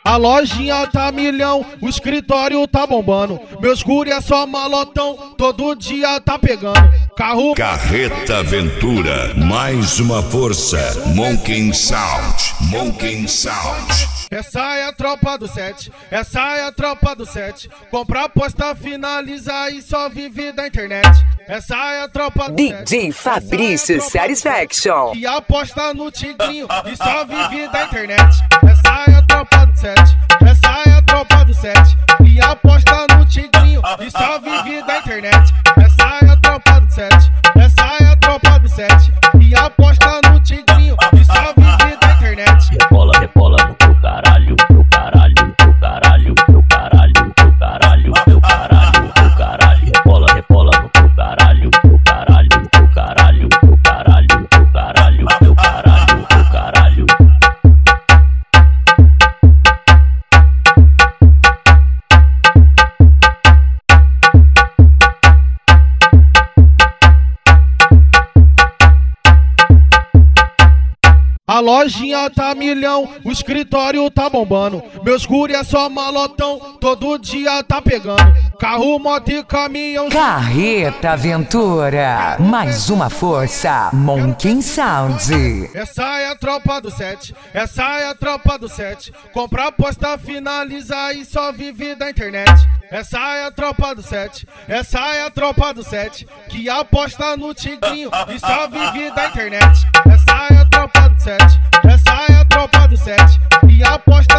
A lojinha tá milhão, o escritório tá bombando. Meus guri é só malotão, todo dia tá pegando. Carro Carreta Ventura, mais uma força. Monkey Sound, Monkey Sound. Essa é a tropa do 7, essa é a tropa do 7. Compra, aposta, finaliza e só vive da internet. Essa é a tropa do 7. DJ Fabrício Satisfaction. Que aposta no tigrinho e só vive da internet. Essa é a tropa do 7, essa é a tropa do 7. Que aposta no tigrinho e só vive da internet. Essa é a tropa do 7, essa é a tropa do 7. Que aposta no tigrinho e só vive da internet. Rebola, rebola no teu caralho, teu caralho, teu caralho, teu caralho, teu caralho, teu caralho, teu caralho. Rebola, rebola no teu caralho, teu caralho, teu caralho, teu caralho, teu caralho, teu caralho, teu caralho. A lojinha tá milhão, o escritório tá bombando. Meus guri é só malotão, todo dia tá pegando. Carro, moto e caminhão. Carreta Ventura, mais uma força. Monkey Sound. Essa é a tropa do 7, essa é a tropa do 7. Compra, aposta, finaliza e só vive da internet. Essa é a tropa do 7, essa é a tropa do 7. Que aposta no tigrinho e só vive da internet. Essa é a tropa do 7, essa é a tropa do 7. Que aposta